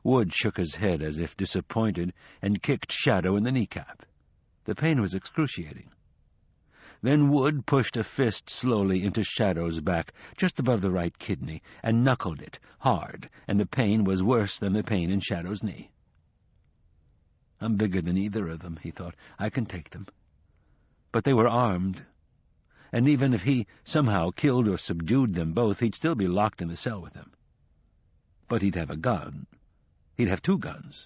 Wood shook his head as if disappointed and kicked Shadow in the kneecap. The pain was excruciating. Then Wood pushed a fist slowly into Shadow's back, just above the right kidney, and knuckled it hard, and the pain was worse than the pain in Shadow's knee. I'm bigger than either of them, he thought. I can take them. But they were armed, and even if he somehow killed or subdued them both, he'd still be locked in the cell with them. But he'd have a gun. He'd have 2 guns.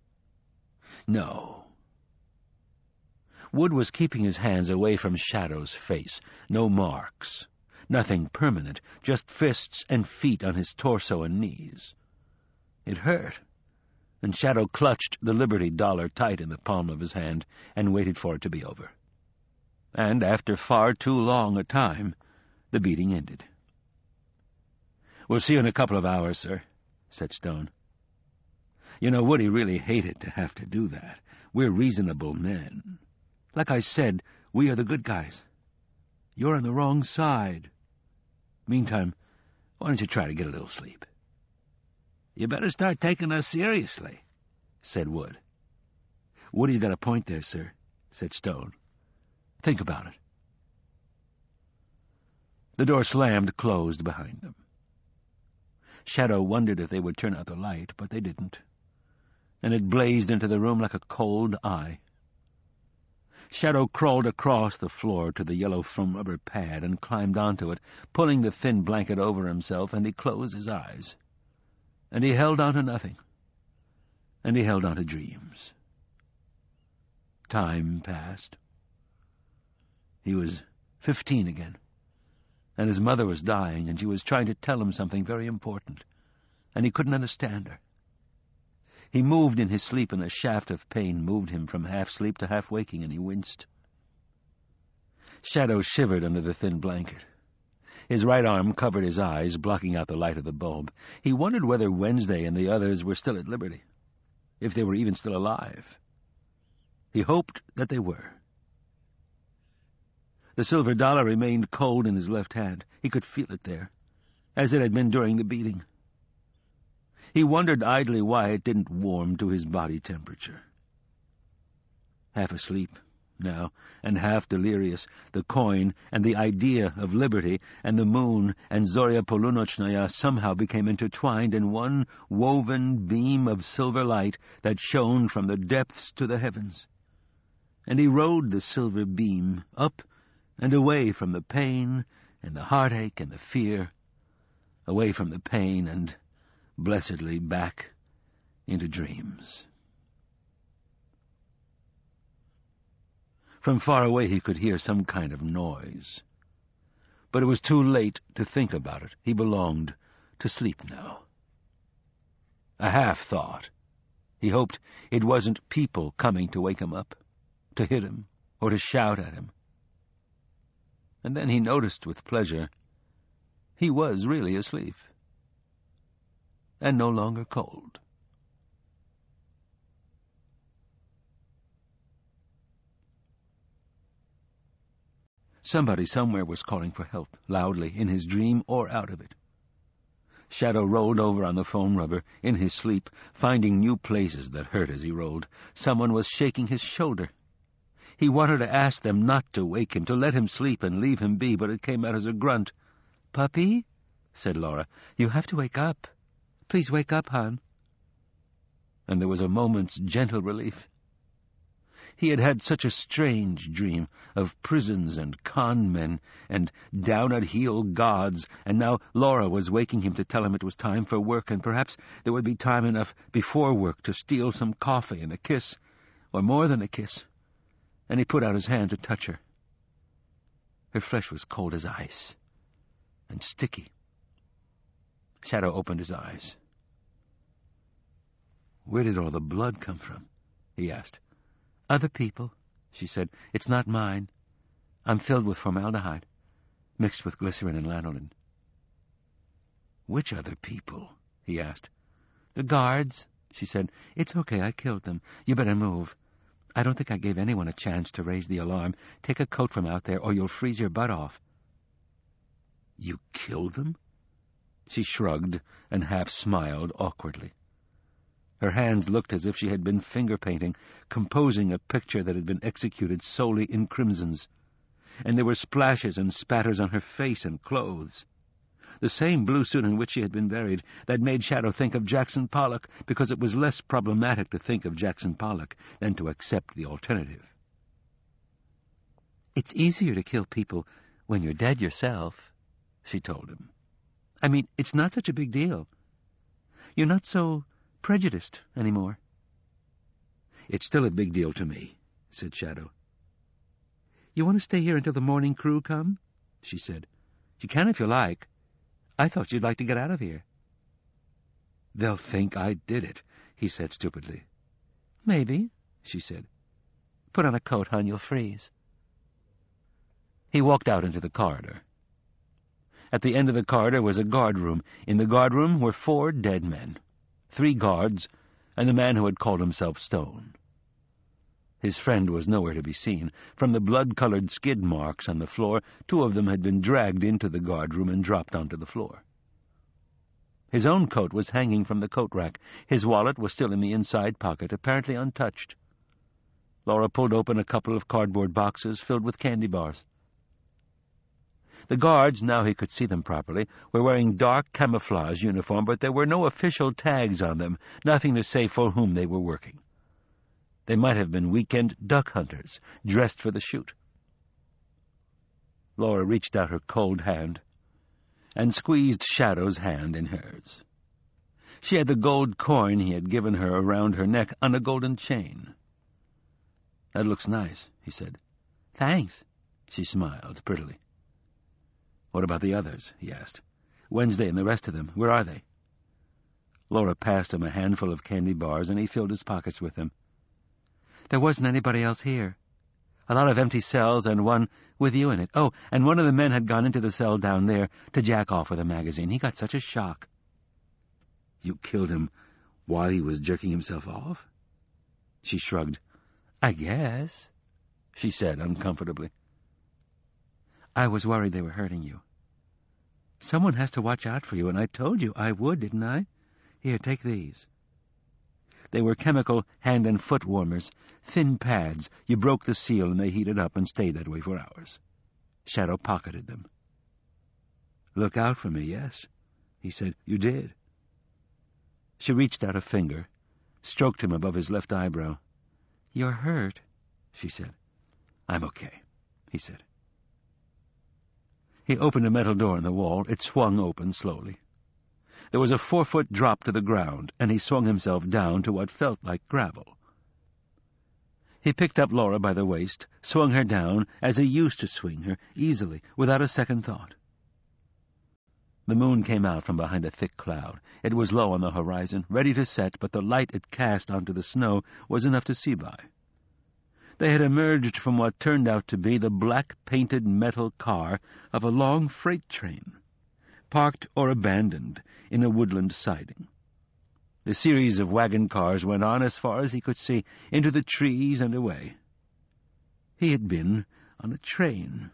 No. Wood was keeping his hands away from Shadow's face. No marks. Nothing permanent. Just fists and feet on his torso and knees. It hurt, and Shadow clutched the Liberty dollar tight in the palm of his hand and waited for it to be over. And after far too long a time, the beating ended. "We'll see you in a couple of hours, sir," said Stone. "You know, Woody really hated to have to do that. We're reasonable men. Like I said, we are the good guys. You're on the wrong side. Meantime, why don't you try to get a little sleep?" "You better start taking us seriously," said Wood. "Woody's got a point there, sir," said Stone. "Think about it." The door slammed closed behind them. Shadow wondered if they would turn out the light, but they didn't, and it blazed into the room like a cold eye. Shadow crawled across the floor to the yellow foam rubber pad and climbed onto it, pulling the thin blanket over himself, and he closed his eyes. And he held on to nothing. And he held on to dreams. Time passed. He was 15 again, and his mother was dying, and she was trying to tell him something very important, and he couldn't understand her. He moved in his sleep, and a shaft of pain moved him from half-sleep to half-waking, and he winced. Shadow shivered under the thin blanket. His right arm covered his eyes, blocking out the light of the bulb. He wondered whether Wednesday and the others were still at liberty, if they were even still alive. He hoped that they were. The silver dollar remained cold in his left hand. He could feel it there, as it had been during the beating. He wondered idly why it didn't warm to his body temperature. Half asleep now, and half delirious, the coin and the idea of liberty and the moon and Zoria Polunochnaya somehow became intertwined in one woven beam of silver light that shone from the depths to the heavens. And he rode the silver beam up and away from the pain and the heartache and the fear, away from the pain and blessedly back into dreams. From far away he could hear some kind of noise, but it was too late to think about it. He belonged to sleep now. A half-thought. He hoped it wasn't people coming to wake him up, to hit him, or to shout at him. And then he noticed with pleasure he was really asleep, and no longer cold. Somebody somewhere was calling for help, loudly, in his dream or out of it. Shadow rolled over on the foam rubber, in his sleep, finding new places that hurt as he rolled. Someone was shaking his shoulder. He wanted to ask them not to wake him, to let him sleep and leave him be, but it came out as a grunt. "Puppy," said Laura, "you have to wake up. Please wake up, hon." And there was a moment's gentle relief. He had had such a strange dream of prisons and con men and down-at-heel gods, and now Laura was waking him to tell him it was time for work, and perhaps there would be time enough before work to steal some coffee and a kiss, or more than a kiss. And he put out his hand to touch her. Her flesh was cold as ice, and sticky. Shadow opened his eyes. "Where did all the blood come from?" he asked. "Other people," she said. "It's not mine. I'm filled with formaldehyde, mixed with glycerin and lanolin." "Which other people?" he asked. "The guards," she said. "It's okay, I killed them. You better move. I don't think I gave anyone a chance to raise the alarm. Take a coat from out there, or you'll freeze your butt off." "You killed them?" She shrugged and half smiled awkwardly. Her hands looked as if she had been finger-painting, composing a picture that had been executed solely in crimsons. And there were splashes and spatters on her face and clothes. The same blue suit in which she had been buried, that made Shadow think of Jackson Pollock, because it was less problematic to think of Jackson Pollock than to accept the alternative. "It's easier to kill people when you're dead yourself," she told him. "I mean, it's not such a big deal. You're not so prejudiced anymore." "It's still a big deal to me," said Shadow. "You want to stay here until the morning crew come?" she said. "You can if you like. I thought you'd like to get out of here." "They'll think I did it," he said stupidly. "Maybe," she said. "Put on a coat, hon, you'll freeze." He walked out into the corridor. At the end of the corridor was a guard-room. In the guard-room were 4 dead men, 3 guards, and the man who had called himself Stone. His friend was nowhere to be seen. From the blood-colored skid marks on the floor, 2 of them had been dragged into the guard-room and dropped onto the floor. His own coat was hanging from the coat rack. His wallet was still in the inside pocket, apparently untouched. Laura pulled open a couple of cardboard boxes filled with candy bars. The guards, now he could see them properly, were wearing dark camouflage uniform, but there were no official tags on them, nothing to say for whom they were working. They might have been weekend duck hunters, dressed for the shoot. Laura reached out her cold hand and squeezed Shadow's hand in hers. She had the gold coin he had given her around her neck on a golden chain. "That looks nice," he said. "Thanks," she smiled prettily. "What about the others?" he asked. "Wednesday and the rest of them, where are they?" Laura passed him a handful of candy bars, and he filled his pockets with them. "There wasn't anybody else here. A lot of empty cells and one with you in it. Oh, and one of the men had gone into the cell down there to jack off with a magazine. He got such a shock." "You killed him while he was jerking himself off?" She shrugged. "I guess," she said uncomfortably. "I was worried they were hurting you. Someone has to watch out for you, and I told you I would, didn't I? Here, take these." They were chemical hand and foot warmers, thin pads. You broke the seal and they heated up and stayed that way for hours. Shadow pocketed them. "Look out for me, yes?" he said. "You did." She reached out a finger, stroked him above his left eyebrow. "You're hurt," she said. "I'm okay," he said. He opened a metal door in the wall. It swung open slowly. There was a 4-foot drop to the ground, and he swung himself down to what felt like gravel. He picked up Laura by the waist, swung her down as he used to swing her, easily, without a second thought. The moon came out from behind a thick cloud. It was low on the horizon, ready to set, but the light it cast onto the snow was enough to see by. They had emerged from what turned out to be the black-painted metal car of a long freight train, parked or abandoned in a woodland siding. The series of wagon cars went on as far as he could see, into the trees and away. He had been on a train.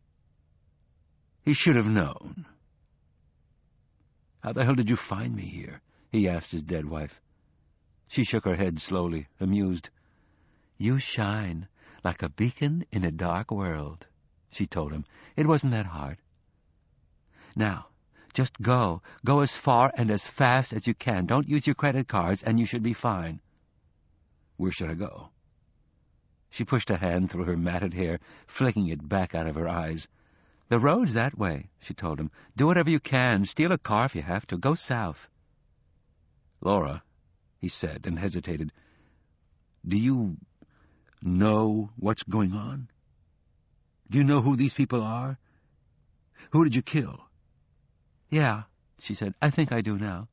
He should have known. "How the hell did you find me here?" he asked his dead wife. She shook her head slowly, amused. "You shine like a beacon in a dark world," she told him. "It wasn't that hard. Now, just go. Go as far and as fast as you can. Don't use your credit cards, and you should be fine." "Where should I go?" She pushed a hand through her matted hair, flicking it back out of her eyes. "The road's that way," she told him. "Do whatever you can. Steal a car if you have to. Go south." "Laura," he said, and hesitated. "Do you know what's going on? Do you know who these people are? Who did you kill?" "Yeah," she said. "I think I do now."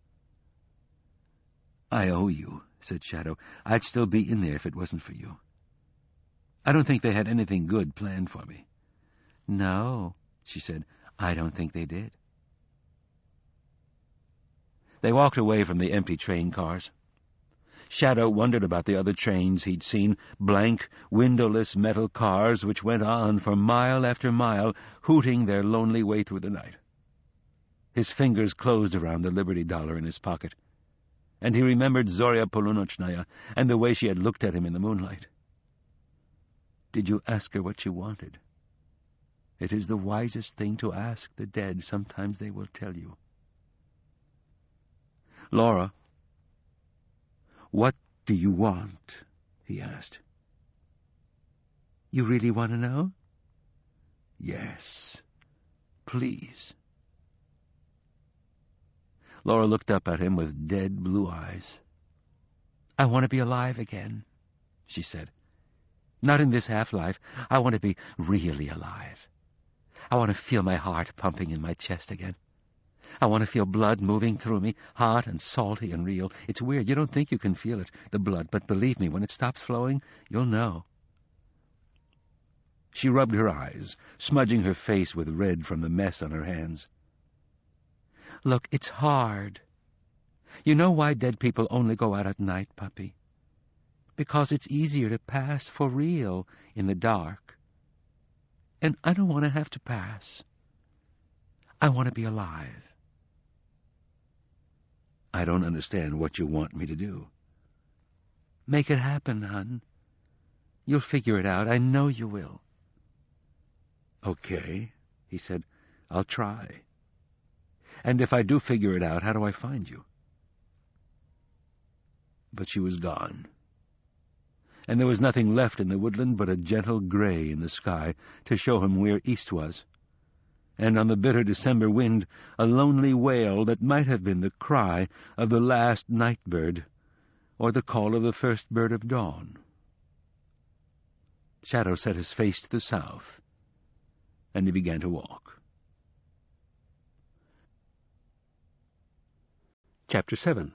"I owe you," said Shadow. "I'd still be in there if it wasn't for you. I don't think they had anything good planned for me." "No," she said. "I don't think they did." They walked away from the empty train cars. Shadow wondered about the other trains he'd seen, blank, windowless metal cars which went on for mile after mile, hooting their lonely way through the night. His fingers closed around the Liberty dollar in his pocket. and he remembered Zoria Polunochnaya and the way she had looked at him in the moonlight. Did you ask her what she wanted? It is the wisest thing to ask the dead. Sometimes they will tell you. Laura, what do you want? He asked. You really want to know? Yes. Please. Laura looked up at him with dead blue eyes. I want to be alive again, she said. Not in this half-life. I want to be really alive. I want to feel my heart pumping in my chest again. I want to feel blood moving through me, hot and salty and real. It's weird. You don't think you can feel it, the blood, but believe me, when it stops flowing, you'll know. She rubbed her eyes, smudging her face with red from the mess on her hands. Look, it's hard. You know why dead people only go out at night, puppy? Because it's easier to pass for real in the dark. And I don't want to have to pass. I want to be alive. I don't understand what you want me to do. Make it happen, hon. You'll figure it out. I know you will. Okay, he said. I'll try. And if I do figure it out, how do I find you? But she was gone. And there was nothing left in the woodland but a gentle gray in the sky to show him where east was. And on the bitter December wind, a lonely wail that might have been the cry of the last night bird, or the call of the first bird of dawn. Shadow set his face to the south, and he began to walk. Chapter 7.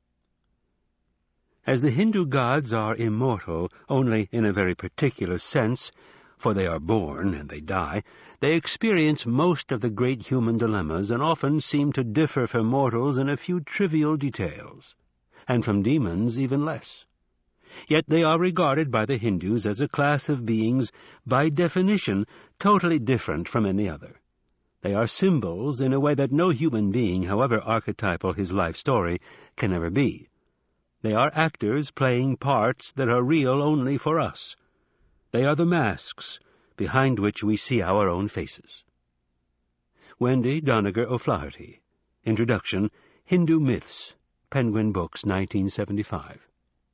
As the Hindu gods are immortal only in a very particular sense, for they are born and they die, they experience most of the great human dilemmas and often seem to differ from mortals in a few trivial details, and from demons even less. Yet they are regarded by the Hindus as a class of beings, by definition, totally different from any other. They are symbols in a way that no human being, however archetypal his life story, can ever be. They are actors playing parts that are real only for us. They are the masks behind which we see our own faces. Wendy Doniger O'Flaherty. Introduction, Hindu Myths, Penguin Books, 1975.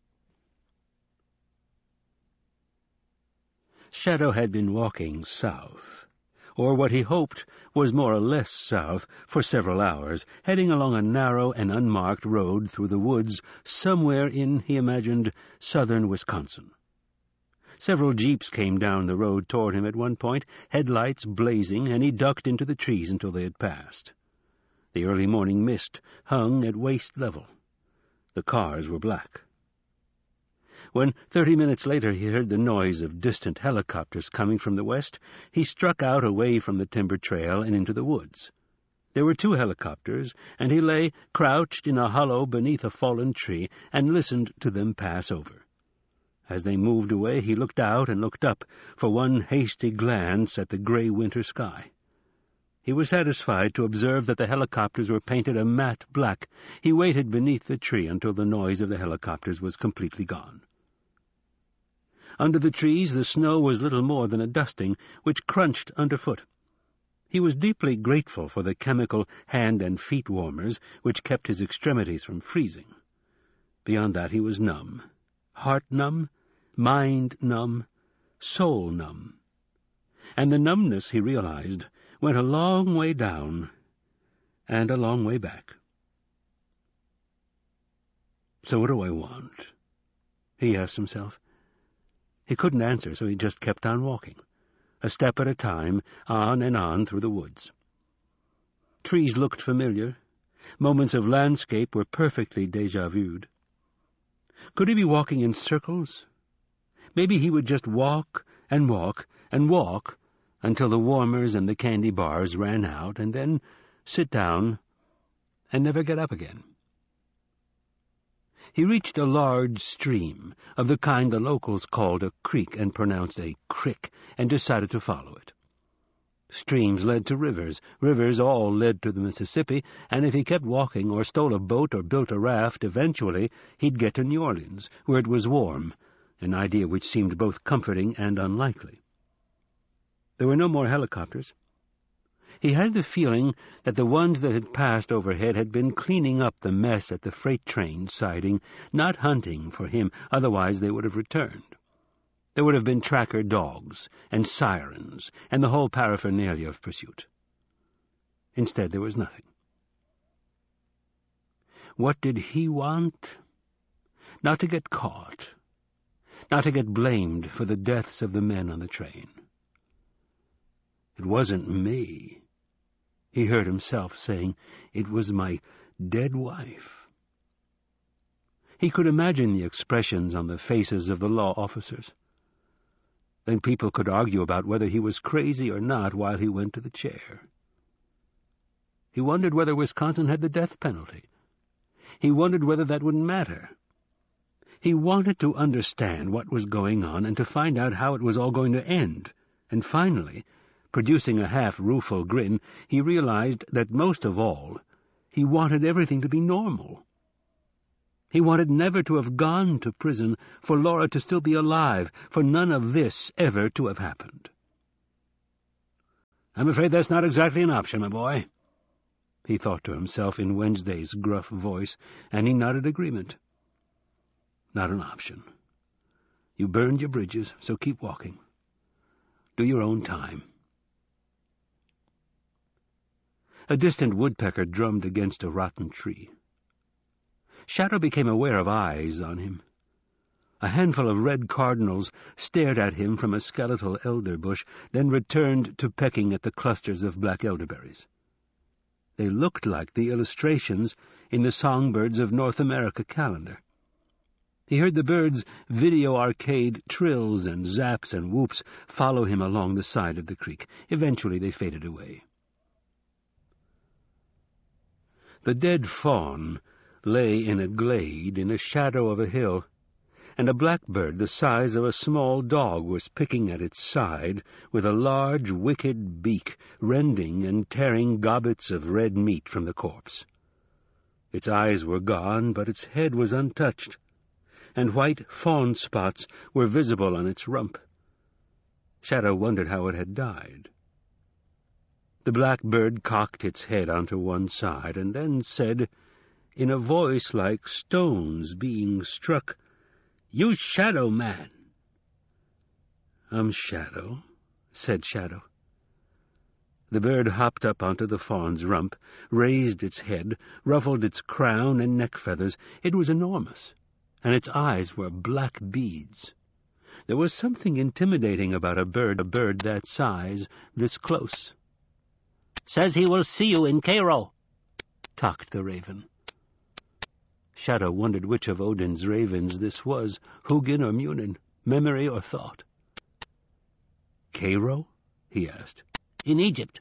Shadow had been walking south, or what he hoped was more or less south, for several hours, heading along a narrow and unmarked road through the woods somewhere in, he imagined, southern Wisconsin. Several jeeps came down the road toward him at one point, headlights blazing, and he ducked into the trees until they had passed. The early morning mist hung at waist level. The cars were black. When 30 minutes later he heard the noise of distant helicopters coming from the west, he struck out away from the timber trail and into the woods. There were 2 helicopters, and he lay crouched in a hollow beneath a fallen tree and listened to them pass over. As they moved away, he looked out and looked up for one hasty glance at the gray winter sky. He was satisfied to observe that the helicopters were painted a matte black. He waited beneath the tree until the noise of the helicopters was completely gone. Under the trees the snow was little more than a dusting, which crunched underfoot. He was deeply grateful for the chemical hand and feet warmers which kept his extremities from freezing. Beyond that he was numb. Heart numb, mind numb, soul numb. And the numbness, he realized, went a long way down and a long way back. So what do I want? He asked himself. He couldn't answer, so he just kept on walking, a step at a time, on and on through the woods. Trees looked familiar. Moments of landscape were perfectly déjà vued. Could he be walking in circles? Maybe he would just walk and walk and walk until the warmers and the candy bars ran out, and then sit down and never get up again. He reached a large stream, of the kind the locals called a creek and pronounced a crick, and decided to follow it. Streams led to rivers, rivers all led to the Mississippi, and if he kept walking or stole a boat or built a raft, eventually he'd get to New Orleans, where it was warm, an idea which seemed both comforting and unlikely. There were no more helicopters. He had the feeling that the ones that had passed overhead had been cleaning up the mess at the freight train siding, not hunting for him, otherwise they would have returned. There would have been tracker dogs and sirens and the whole paraphernalia of pursuit. Instead, there was nothing. What did he want? Not to get caught, not to get blamed for the deaths of the men on the train. "It wasn't me," he heard himself saying. "It was my dead wife." He could imagine the expressions on the faces of the law officers. Then people could argue about whether he was crazy or not while he went to the chair. He wondered whether Wisconsin had the death penalty. He wondered whether that wouldn't matter. He wanted to understand what was going on and to find out how it was all going to end. And finally, producing a half-rueful grin, he realized that most of all, he wanted everything to be normal. He wanted never to have gone to prison, for Laura to still be alive, for none of this ever to have happened. "I'm afraid that's not exactly an option, my boy," he thought to himself in Wednesday's gruff voice, and he nodded agreement. "Not an option. You burned your bridges, so keep walking. Do your own time." A distant woodpecker drummed against a rotten tree. Shadow became aware of eyes on him. A handful of red cardinals stared at him from a skeletal elder bush, then returned to pecking at the clusters of black elderberries. They looked like the illustrations in the Songbirds of North America calendar. He heard the birds' video arcade trills and zaps and whoops follow him along the side of the creek. Eventually they faded away. The dead fawn lay in a glade in the shadow of a hill, and a blackbird the size of a small dog was picking at its side with a large, wicked beak, rending and tearing gobbets of red meat from the corpse. Its eyes were gone, but its head was untouched, and white fawn spots were visible on its rump. Shadow wondered how it had died. The blackbird cocked its head onto one side and then said, in a voice like stones being struck, "You Shadow Man." "I'm Shadow," said Shadow. The bird hopped up onto the fawn's rump, raised its head, ruffled its crown and neck feathers. It was enormous, and its eyes were black beads. There was something intimidating about a bird that size, this close. "Says he will see you in Cairo," talked the raven. Shadow wondered which of Odin's ravens this was, Hugin or Munin, memory or thought. "Cairo?" he asked. "In Egypt."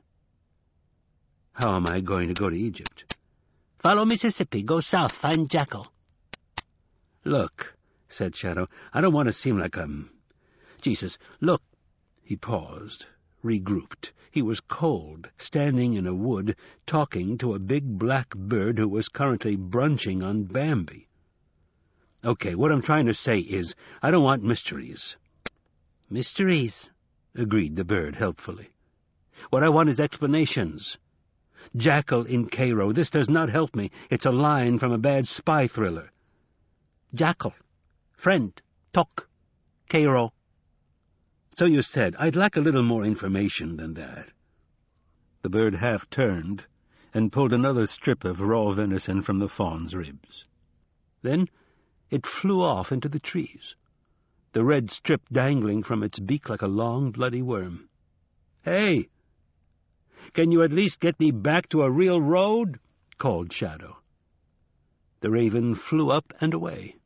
"How am I going to go to Egypt?" "Follow Mississippi, go south, find Jackal." "Look," said Shadow, "I don't want to seem like Jesus, look." He paused, regrouped. He was cold, standing in a wood, talking to a big black bird who was currently brunching on Bambi. "Okay, what I'm trying to say is, I don't want mysteries." "Mysteries," agreed the bird helpfully. "What I want is explanations. Jackal in Cairo. This does not help me. It's a line from a bad spy thriller. Jackal. Friend. Talk. Cairo. So you said. I'd like a little more information than that." The bird half turned and pulled another strip of raw venison from the fawn's ribs. Then it flew off into the trees, the red strip dangling from its beak like a long, bloody worm. "Hey! Can you at least get me back to a real road?" called Shadow. The raven flew up and away.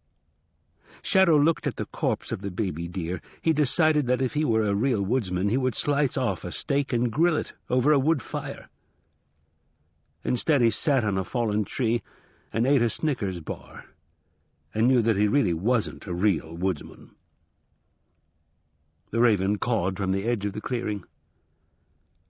Shadow looked at the corpse of the baby deer. He decided that if he were a real woodsman, he would slice off a steak and grill it over a wood fire. Instead, he sat on a fallen tree and ate a Snickers bar, and knew that he really wasn't a real woodsman. The raven cawed from the edge of the clearing.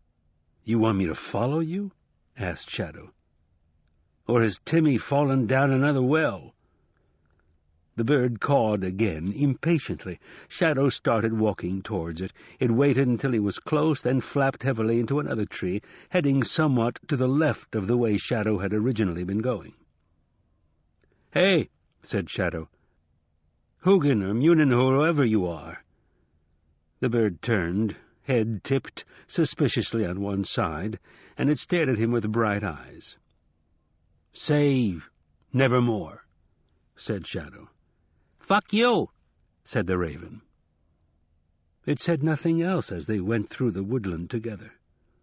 "You want me to follow you?" asked Shadow. "Or has Timmy fallen down another well?" The bird cawed again, impatiently. Shadow started walking towards it. It waited until he was close, then flapped heavily into another tree, heading somewhat to the left of the way Shadow had originally been going. "Hey," said Shadow. "Hugin or Munin or whoever you are." The bird turned, head tipped suspiciously on one side, and it stared at him with bright eyes. "Say, nevermore," said Shadow. "Fuck you," said the raven. It said nothing else as they went through the woodland together.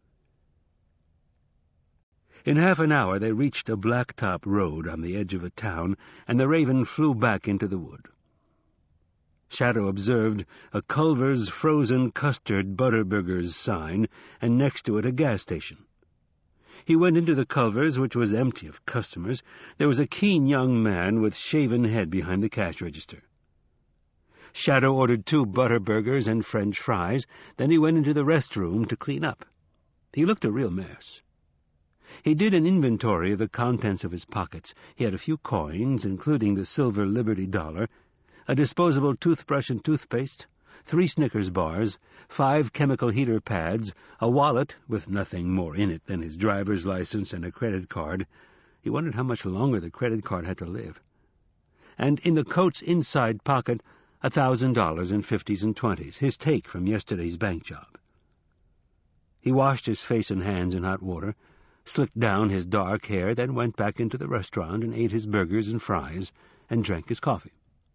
In half an hour they reached a blacktop road on the edge of a town, and the raven flew back into the wood. Shadow observed a Culver's Frozen Custard Butterburgers sign, and next to it a gas station. He went into the Culver's, which was empty of customers. There was a keen young man with shaven head behind the cash register. Shadow ordered 2 butterburgers and French fries. Then he went into the restroom to clean up. He looked a real mess. He did an inventory of the contents of his pockets. He had a few coins, including the silver Liberty dollar, a disposable toothbrush and toothpaste, 3 Snickers bars, 5 chemical heater pads, a wallet with nothing more in it than his driver's license and a credit card. He wondered how much longer the credit card had to live. And in the coat's inside pocket, $1,000 in 50s and 20s, his take from yesterday's bank job. He washed his face and hands in hot water, slicked down his dark hair, then went back into the restaurant and ate his burgers and fries and drank his coffee.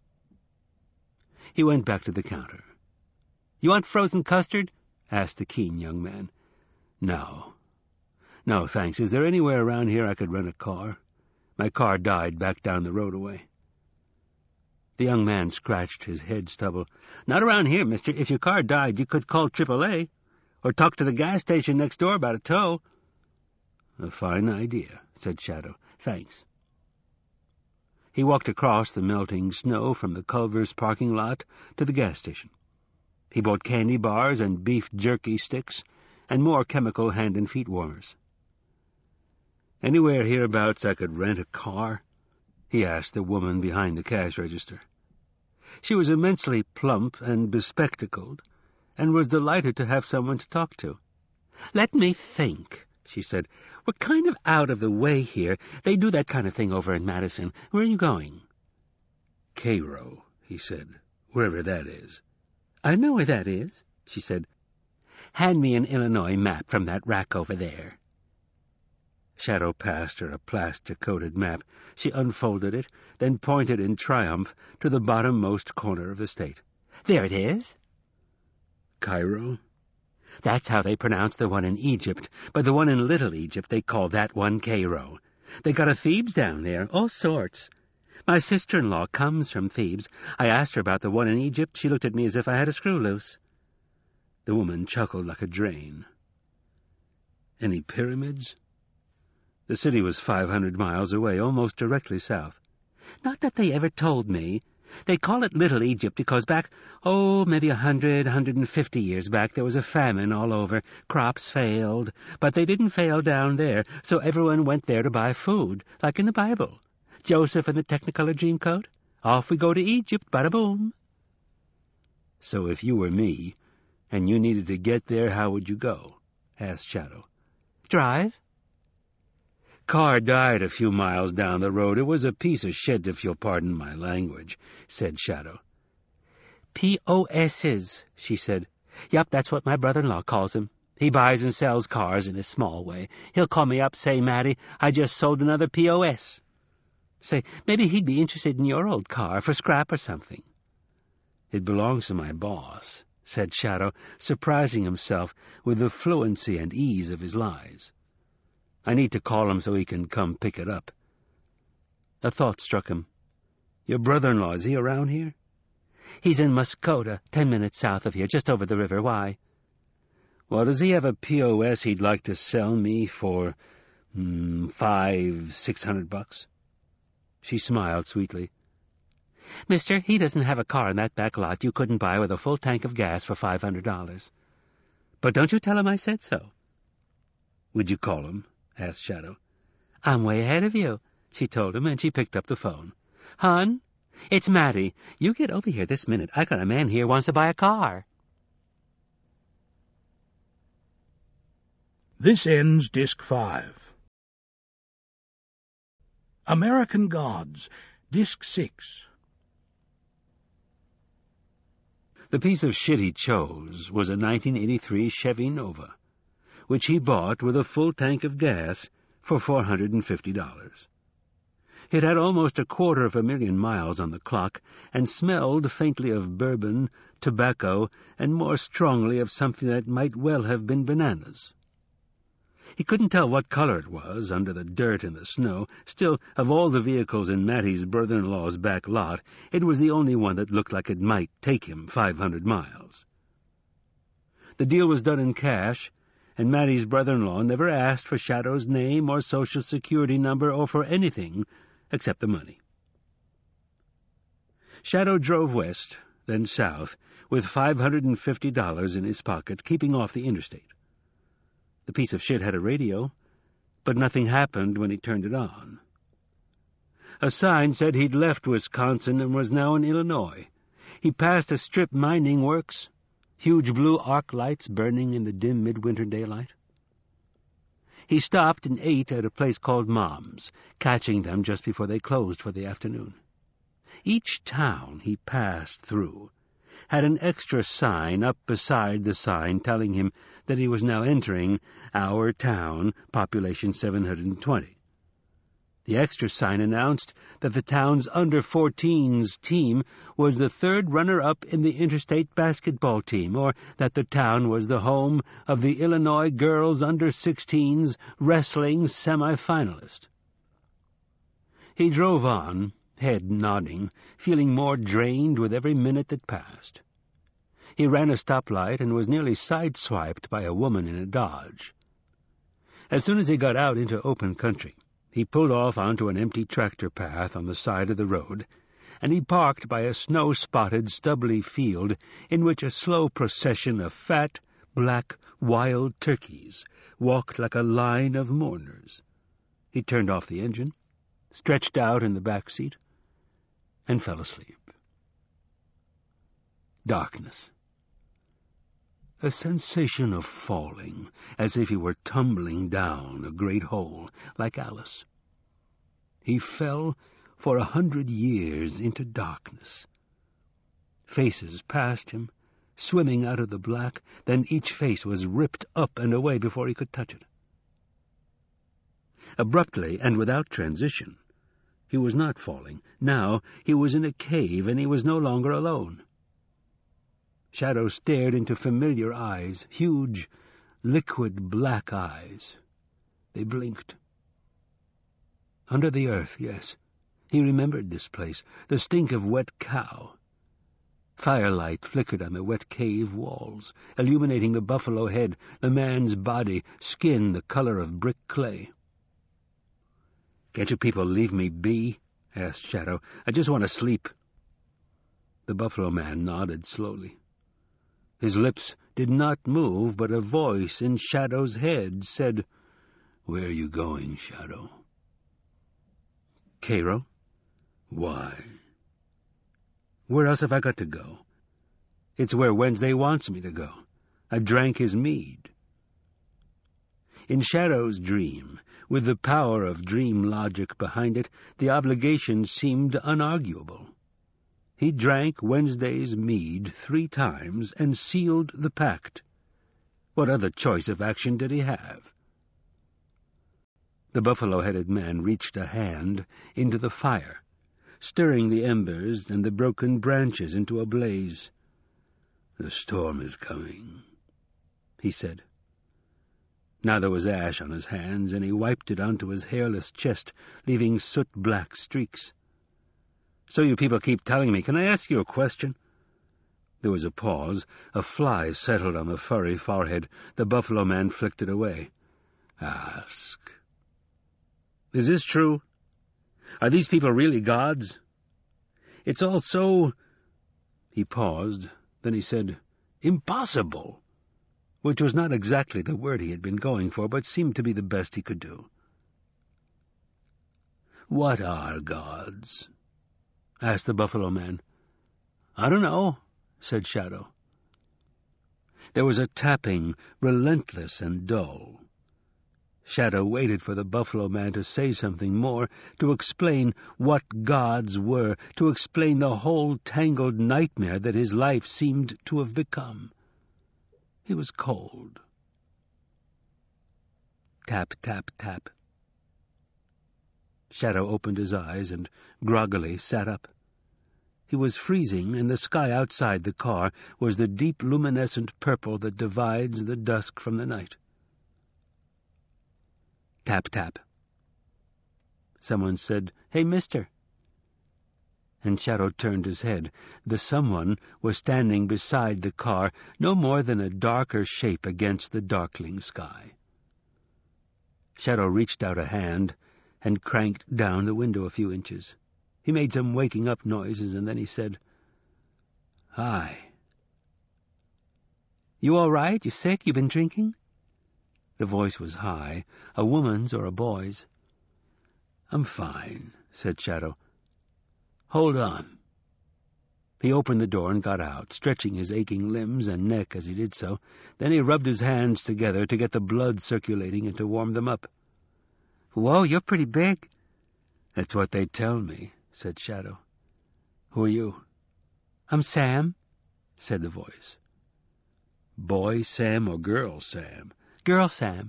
He went back to the counter. "You want frozen custard?" asked the keen young man. No, thanks. Is there anywhere around here I could rent a car? My car died back down the road away." The young man scratched his head stubble. "Not around here, mister. If your car died, you could call AAA, or talk to the gas station next door about a tow." "A fine idea," said Shadow. "Thanks." He walked across the melting snow from the Culver's parking lot to the gas station. He bought candy bars and beef jerky sticks and more chemical hand and feet warmers. "Anywhere hereabouts I could rent a car?" he asked the woman behind the cash register. She was immensely plump and bespectacled, and was delighted to have someone to talk to. "Let me think," she said. "We're kind of out of the way here. They do that kind of thing over in Madison. Where are you going?" "Cairo," he said, "wherever that is." "I know where that is," she said. "Hand me an Illinois map from that rack over there." Shadow passed her a plaster-coated map. She unfolded it, then pointed in triumph to the bottommost corner of the state. "There it is." "Cairo?" "That's how they pronounce the one in Egypt, but the one in Little Egypt they call that one Cairo. They got a Thebes down there, all sorts. My sister-in-law comes from Thebes. I asked her about the one in Egypt. She looked at me as if I had a screw loose." The woman chuckled like a drain. "Any pyramids?" The city was 500 miles away, almost directly south. "Not that they ever told me. They call it Little Egypt because back, maybe 150 years back, there was a famine all over. Crops failed, but they didn't fail down there, so everyone went there to buy food, like in the Bible. Joseph and the Technicolor Dreamcoat. Off we go to Egypt, bada-boom." "So if you were me, and you needed to get there, how would you go?" asked Shadow. "Drive." "Car died a few miles down the road. It was a piece of shit, if you'll pardon my language," said Shadow. "POSs," she said. "Yup, that's what my brother-in-law calls them. He buys and sells cars in a small way. He'll call me up, say, 'Matty, I just sold another POS.' Say, maybe he'd be interested in your old car for scrap or something." "It belongs to my boss," said Shadow, surprising himself with the fluency and ease of his lies. "I need to call him so he can come pick it up." A thought struck him. "Your brother-in-law, is he around here?" "He's in Muscota, 10 minutes south of here, just over the river. Why?" "Well, does he have a POS he'd like to sell me for $500-600? She smiled sweetly. "Mister, he doesn't have a car in that back lot you couldn't buy with a full tank of gas for $500. But don't you tell him I said so." "Would you call him?" asked Shadow. "I'm way ahead of you," she told him, and she picked up the phone. "Hon, it's Mattie. You get over here this minute. I got a man here wants to buy a car." This ends Disc 5. American Gods, Disc 6. The piece of shit he chose was a 1983 Chevy Nova, which he bought with a full tank of gas for $450. It had almost 250,000 miles on the clock and smelled faintly of bourbon, tobacco, and more strongly of something that might well have been bananas. He couldn't tell what color it was under the dirt and the snow. Still, of all the vehicles in Mattie's brother-in-law's back lot, it was the only one that looked like it might take him 500 miles. The deal was done in cash, and Mattie's brother-in-law never asked for Shadow's name or Social Security number or for anything except the money. Shadow drove west, then south, with $550 in his pocket, keeping off the interstate. The piece of shit had a radio, but nothing happened when he turned it on. A sign said he'd left Wisconsin and was now in Illinois. He passed a strip mining works, huge blue arc lights burning in the dim midwinter daylight. He stopped and ate at a place called Mom's, catching them just before they closed for the afternoon. Each town he passed through had an extra sign up beside the sign telling him that he was now entering our town, population 720. The extra sign announced that the town's under-14s team was the third runner-up in the interstate basketball team, or that the town was the home of the Illinois girls under-16s wrestling semifinalist. He drove on, head nodding, feeling more drained with every minute that passed. He ran a stoplight and was nearly sideswiped by a woman in a Dodge. As soon as he got out into open country, he pulled off onto an empty tractor path on the side of the road, and he parked by a snow-spotted, stubbly field in which a slow procession of fat, black, wild turkeys walked like a line of mourners. He turned off the engine, stretched out in the back seat, and fell asleep. Darkness. A sensation of falling, as if he were tumbling down a great hole, like Alice. He fell for 100 years into darkness. Faces passed him, swimming out of the black, then each face was ripped up and away before he could touch it. Abruptly and without transition, he was not falling. Now he was in a cave, and he was no longer alone. Shadow stared into familiar eyes, huge, liquid black eyes. They blinked. Under the earth, yes. He remembered this place, the stink of wet cow. Firelight flickered on the wet cave walls, illuminating the buffalo head, the man's body, skin the color of brick clay. "Can't you people leave me be?" asked Shadow. "I just want to sleep." The buffalo man nodded slowly. His lips did not move, but a voice in Shadow's head said, "Where are you going, Shadow?" "Cairo." "Why?" "Where else have I got to go? It's where Wednesday wants me to go. I drank his mead." In Shadow's dream, with the power of dream logic behind it, the obligation seemed unarguable. He drank Wednesday's mead 3 times and sealed the pact. What other choice of action did he have? The buffalo-headed man reached a hand into the fire, stirring the embers and the broken branches into a blaze. "The storm is coming," he said. Now there was ash on his hands, and he wiped it onto his hairless chest, leaving soot-black streaks. "So you people keep telling me. Can I ask you a question?" There was a pause. A fly settled on the furry forehead. The buffalo man flicked it away. "Ask." "Is this true? Are these people really gods? It's all so—" He paused. Then he said, "Impossible." which was not exactly the word he had been going for, but seemed to be the best he could do. "What are gods?" asked the buffalo man. "I don't know," said Shadow. There was a tapping, relentless and dull. Shadow waited for the buffalo man to say something more, to explain what gods were, to explain the whole tangled nightmare that his life seemed to have become. He was cold. Tap, tap, tap. Shadow opened his eyes and groggily sat up. He was freezing, and the sky outside the car was the deep luminescent purple that divides the dusk from the night. Tap, tap. Someone said, "Hey, mister." And Shadow turned his head. The someone was standing beside the car, no more than a darker shape against the darkling sky. Shadow reached out a hand and cranked down the window a few inches. He made some waking-up noises, and then he said, "Hi." "You all right? You sick? You been drinking?" The voice was high, a woman's or a boy's. "I'm fine," said Shadow. "Hold on." He opened the door and got out, stretching his aching limbs and neck as he did so. Then he rubbed his hands together to get the blood circulating and to warm them up. "Whoa, you're pretty big." "That's what they tell me," said Shadow. "Who are you?" "I'm Sam," said the voice. "Boy Sam or girl Sam?" "Girl Sam.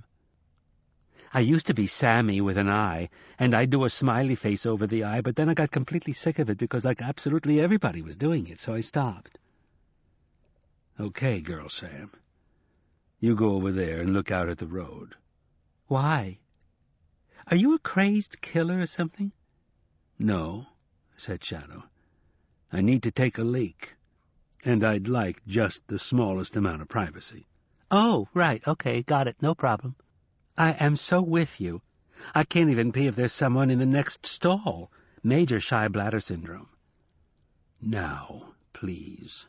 I used to be Sammy with an I, and I'd do a smiley face over the I, but then I got completely sick of it because absolutely everybody was doing it, so I stopped." "Okay, Girl Sam. You go over there and look out at the road." "Why? Are you a crazed killer or something?" "No," said Shadow. "I need to take a leak, and I'd like just the smallest amount of privacy." "Oh, right, okay, got it, no problem. I am so with you. I can't even pee if there's someone in the next stall. Major shy bladder syndrome." "Now, please."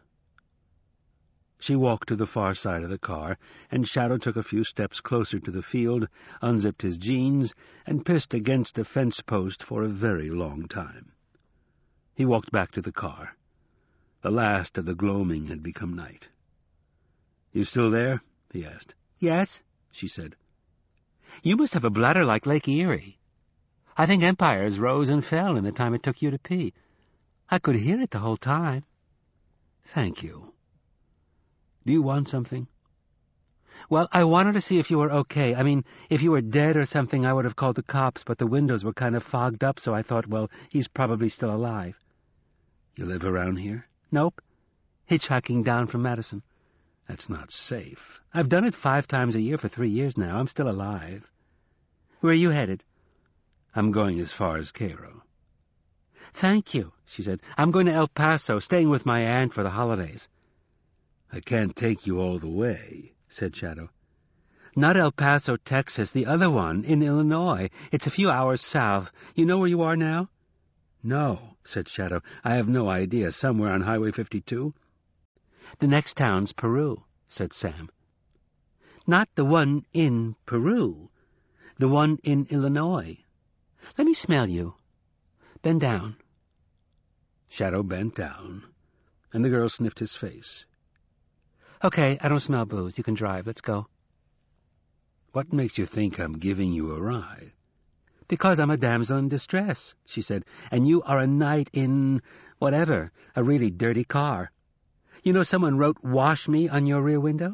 She walked to the far side of the car, and Shadow took a few steps closer to the field, unzipped his jeans, and pissed against a fence post for a very long time. He walked back to the car. The last of the gloaming had become night. "You still there?" he asked. "Yes," she said. "You must have a bladder like Lake Erie. I think empires rose and fell in the time it took you to pee. I could hear it the whole time." "Thank you. Do you want something?" "Well, I wanted to see if you were okay. I mean, if you were dead or something, I would have called the cops, but the windows were kind of fogged up, so I thought, well, he's probably still alive." "You live around here?" "Nope. Hitchhiking down from Madison." "That's not safe." "I've done it 5 times a year for 3 years now. I'm still alive." "Where are you headed?" "I'm going as far as Cairo." "Thank you," she said. "I'm going to El Paso, staying with my aunt for the holidays." "I can't take you all the way," said Shadow. "Not El Paso, Texas, the other one, in Illinois. It's a few hours south. You know where you are now?" "No," said Shadow. "I have no idea. Somewhere on Highway 52? "The next town's Peru," said Sam. "Not the one in Peru. The one in Illinois. Let me smell you. Bend down." Shadow bent down, and the girl sniffed his face. "Okay, I don't smell booze. You can drive. Let's go." "What makes you think I'm giving you a ride?" "Because I'm a damsel in distress," she said, "and you are a knight in, whatever, a really dirty car. You know someone wrote 'Wash me' on your rear window?"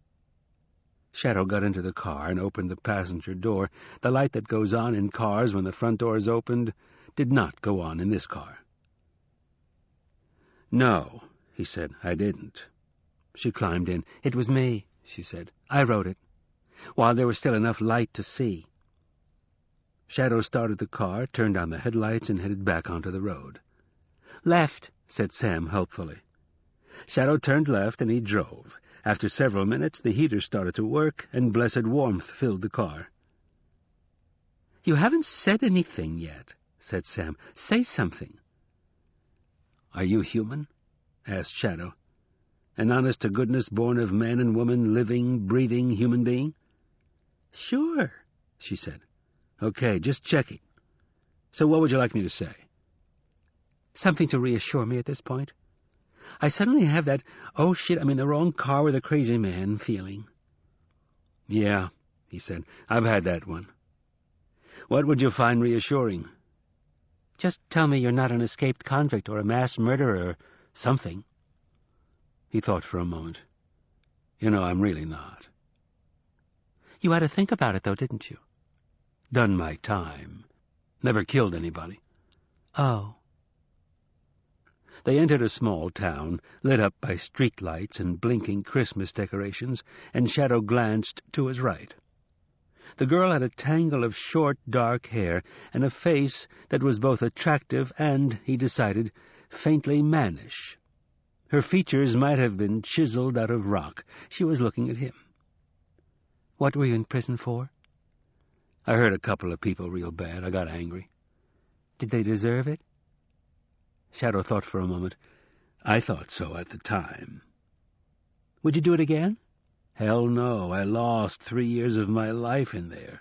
Shadow got into the car and opened the passenger door. The light that goes on in cars when the front door is opened did not go on in this car. "No," he said, "I didn't." She climbed in. "It was me," she said. "I wrote it, while there was still enough light to see." Shadow started the car, turned on the headlights, and headed back onto the road. "Left," said Sam helpfully. Shadow turned left, and he drove. After several minutes, the heater started to work, and blessed warmth filled the car. "You haven't said anything yet," said Sam. "Say something." "Are you human?" asked Shadow. An honest-to-goodness born of man and woman, living, breathing human being? Sure, she said. Okay, just checking. So what would you like me to say? Something to reassure me at this point. I suddenly have that, oh shit, I'm in the wrong car with a crazy man feeling. Yeah, he said. I've had that one. What would you find reassuring? Just tell me you're not an escaped convict or a mass murderer or something. He thought for a moment. You know, I'm really not. You had to think about it, though, didn't you? Done my time. Never killed anybody. Oh. They entered a small town, lit up by street lights and blinking Christmas decorations, and Shadow glanced to his right. The girl had a tangle of short, dark hair and a face that was both attractive and, he decided, faintly mannish. Her features might have been chiseled out of rock. She was looking at him. What were you in prison for? I hurt a couple of people real bad. I got angry. Did they deserve it? Shadow thought for a moment. I thought so at the time. Would you do it again? Hell no. I lost 3 years of my life in there.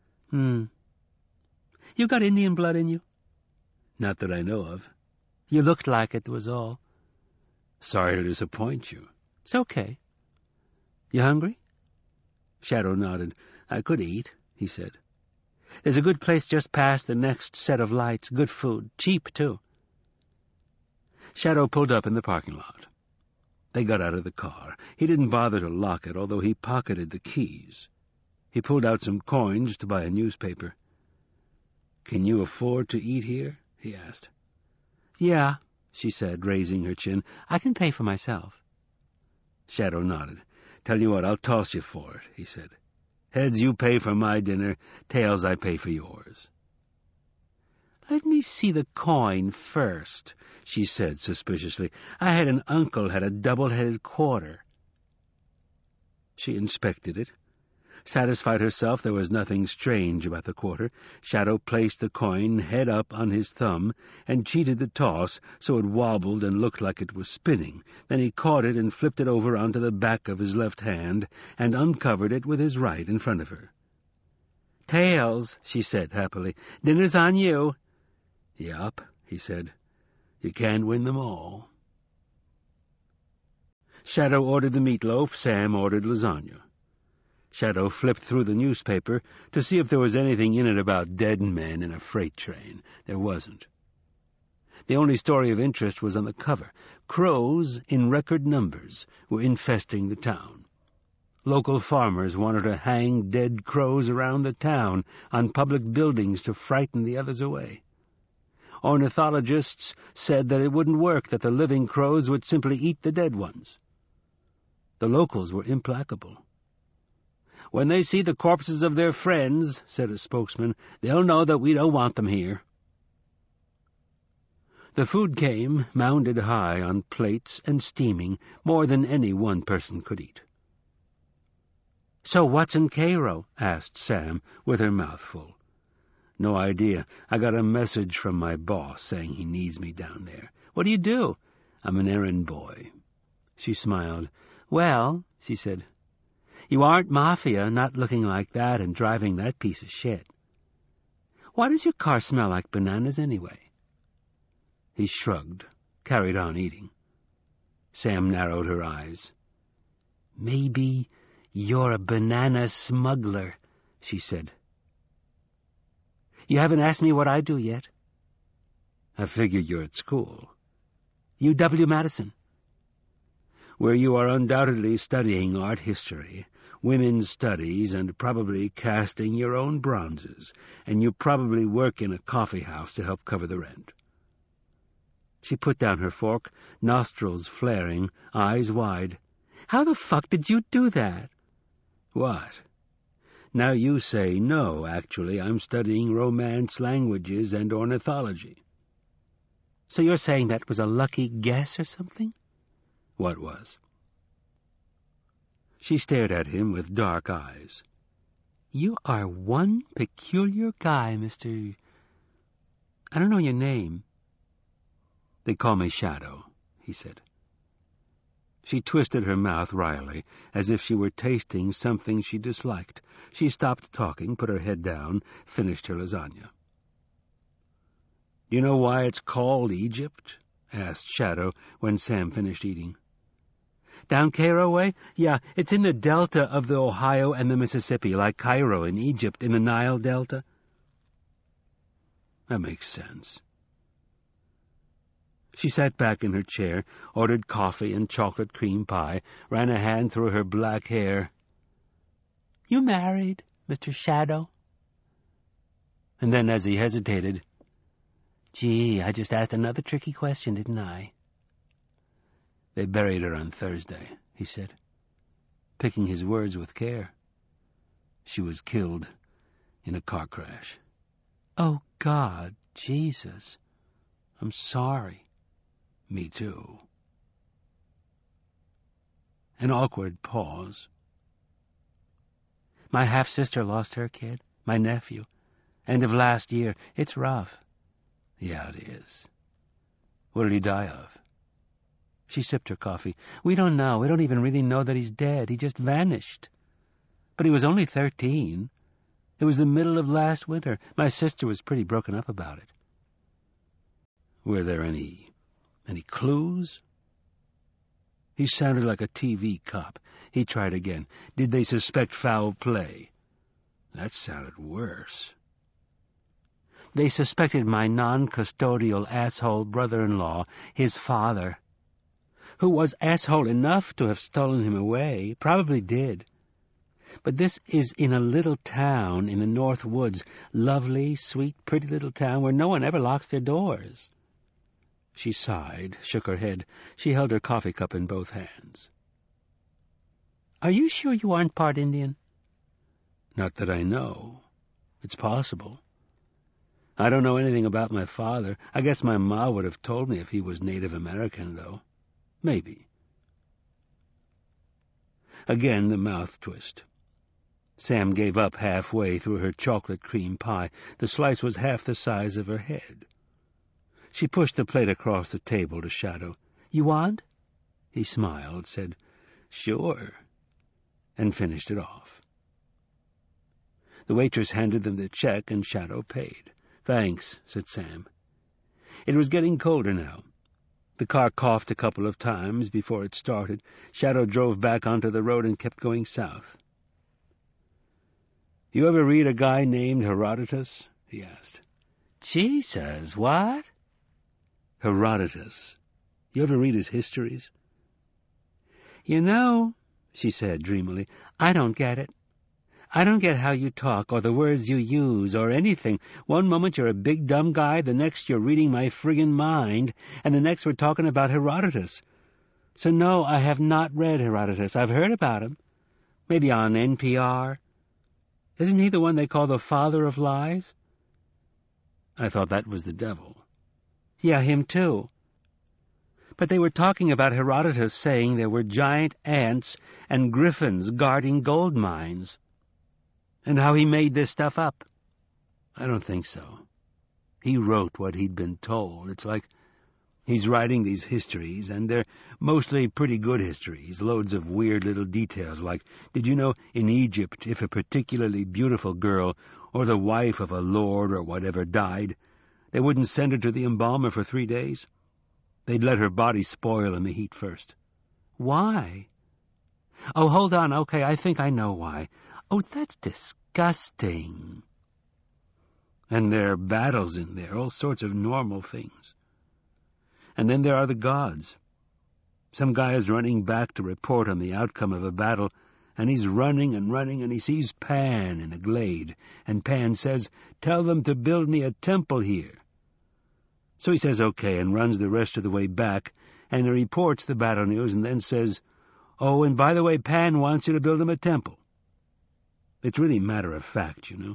You got Indian blood in you? Not that I know of. You looked like it, was all. Sorry to disappoint you. It's okay. You hungry? Shadow nodded. I could eat, he said. There's a good place just past the next set of lights. Good food. Cheap, too. Shadow pulled up in the parking lot. They got out of the car. He didn't bother to lock it, although he pocketed the keys. He pulled out some coins to buy a newspaper. Can you afford to eat here? He asked. Yeah, she said, raising her chin. I can pay for myself. Shadow nodded. Tell you what, I'll toss you for it, he said. Heads, you pay for my dinner. Tails, I pay for yours. Let me see the coin first, she said suspiciously. I had an uncle had a double-headed quarter. She inspected it. Satisfied herself there was nothing strange about the quarter, Shadow placed the coin head up on his thumb and cheated the toss so it wobbled and looked like it was spinning. Then he caught it and flipped it over onto the back of his left hand and uncovered it with his right in front of her. Tails, she said happily. Dinner's on you. Yup, he said. You can't win them all. Shadow ordered the meatloaf, Sam ordered lasagna. Shadow flipped through the newspaper to see if there was anything in it about dead men in a freight train. There wasn't. The only story of interest was on the cover. Crows, in record numbers, were infesting the town. Local farmers wanted to hang dead crows around the town on public buildings to frighten the others away. Ornithologists said that it wouldn't work, that the living crows would simply eat the dead ones. The locals were implacable. When they see the corpses of their friends, said a spokesman, they'll know that we don't want them here. The food came, mounded high on plates and steaming, more than any one person could eat. So what's in Cairo? Asked Sam, with her mouth full. No idea. I got a message from my boss saying he needs me down there. What do you do? I'm an errand boy. She smiled. Well, she said, you aren't mafia, not looking like that and driving that piece of shit. Why does your car smell like bananas anyway? He shrugged, carried on eating. Sam narrowed her eyes. Maybe you're a banana smuggler, she said. You haven't asked me what I do yet. I figure you're at school. UW-Madison. Where you are undoubtedly studying art history, women's studies, and probably casting your own bronzes, and you probably work in a coffee house to help cover the rent. She put down her fork, nostrils flaring, eyes wide. How the fuck did you do that? What? Now you say, no, actually, I'm studying Romance languages and ornithology. So you're saying that was a lucky guess or something? What was? She stared at him with dark eyes. You are one peculiar guy, Mr. I don't know your name. They call me Shadow, he said. She twisted her mouth wryly, as if she were tasting something she disliked. She stopped talking, put her head down, finished her lasagna. "You know why it's called Egypt?" asked Shadow when Sam finished eating. "Down Cairo way? Yeah, it's in the delta of the Ohio and the Mississippi, like Cairo in Egypt, in the Nile Delta." "That makes sense." She sat back in her chair, ordered coffee and chocolate cream pie, ran a hand through her black hair. "You married, Mr. Shadow?" And then, as he hesitated, "Gee, I just asked another tricky question, didn't I?" "They buried her on Thursday," he said, picking his words with care. "She was killed in a car crash." "Oh, God, Jesus. I'm sorry." "Me too." An awkward pause. "My half-sister lost her kid, my nephew, end of last year. It's rough." "Yeah, it is. What did he die of?" She sipped her coffee. "We don't know. We don't even really know that he's dead. He just vanished. But he was only 13. It was the middle of last winter. My sister was pretty broken up about it." "Were there any clues?" He sounded like a TV cop. He tried again. "Did they suspect foul play?" That sounded worse. "They suspected my non-custodial asshole brother-in-law, his father, who was asshole enough to have stolen him away. Probably did. But this is in a little town in the North Woods. Lovely, sweet, pretty little town where no one ever locks their doors." She sighed, shook her head. She held her coffee cup in both hands. "Are you sure you aren't part Indian?" "Not that I know. It's possible. I don't know anything about my father. I guess my ma would have told me if he was Native American, though. Maybe." Again the mouth twist. Sam gave up halfway through her chocolate cream pie. The slice was half the size of her head. She pushed the plate across the table to Shadow. "You want?" He smiled, said, "Sure," and finished it off. The waitress handed them the check, and Shadow paid. "Thanks," said Sam. It was getting colder now. The car coughed a couple of times before it started. Shadow drove back onto the road and kept going south. "You ever read a guy named Herodotus?" he asked. "Jesus, what?" "Herodotus. You ever read his histories?" "You know," she said dreamily, "I don't get it. I don't get how you talk, or the words you use, or anything. One moment you're a big dumb guy, the next you're reading my friggin' mind, and the next we're talking about Herodotus. So no, I have not read Herodotus. I've heard about him. Maybe on NPR. Isn't he the one they call the father of lies?" "I thought that was the devil." "Yeah, him too. But they were talking about Herodotus saying there were giant ants and griffins guarding gold mines, and how he made this stuff up." "I don't think so. He wrote what he'd been told. It's like he's writing these histories, and they're mostly pretty good histories, loads of weird little details, like, did you know in Egypt if a particularly beautiful girl or the wife of a lord or whatever died, they wouldn't send her to the embalmer for 3 days? They'd let her body spoil in the heat first." "Why?" "Oh, hold on. Okay, I think I know why. Oh, that's disgusting." "And there are battles in there, all sorts of normal things. And then there are the gods. Some guy is running back to report on the outcome of a battle, and he's running, and he sees Pan in a glade, and Pan says, 'Tell them to build me a temple here.' So he says okay, and runs the rest of the way back, and he reports the battle news, and then says, 'Oh, and by the way, Pan wants you to build him a temple.' It's really matter of fact, you know."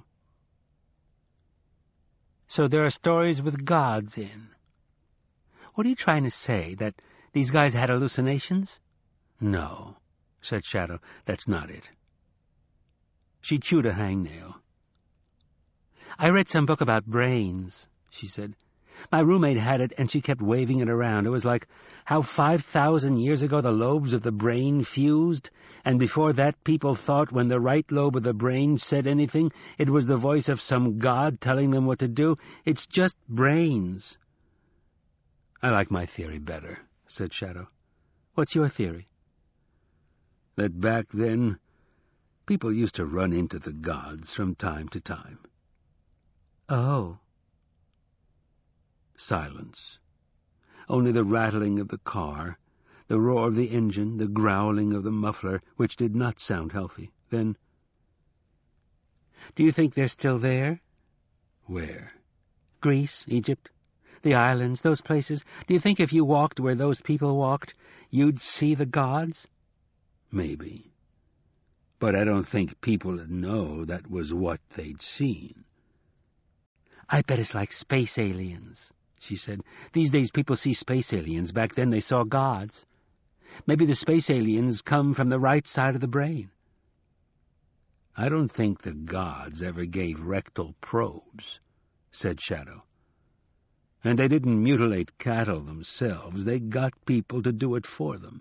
"So there are stories with gods in. What are you trying to say, that these guys had hallucinations?" "No," said Shadow, "that's not it." She chewed a hangnail. "I read some book about brains," she said. My roommate had it, and she kept waving it around. It was like how 5,000 years ago the lobes of the brain fused, and before that people thought when the right lobe of the brain said anything, it was the voice of some god telling them what to do. It's just brains. I like my theory better, said Shadow. What's your theory? That back then, people used to run into the gods from time to time. Oh. Silence. Only the rattling of the car, the roar of the engine, the growling of the muffler, which did not sound healthy. Then, do you think they're still there? Where? Greece, Egypt, the islands, those places. Do you think if you walked where those people walked, you'd see the gods? Maybe. But I don't think people would know that was what they'd seen. I bet it's like space aliens, she said. These days people see space aliens. Back then they saw gods. Maybe the space aliens come from the right side of the brain. I don't think the gods ever gave rectal probes, said Shadow. And they didn't mutilate cattle themselves. They got people to do it for them.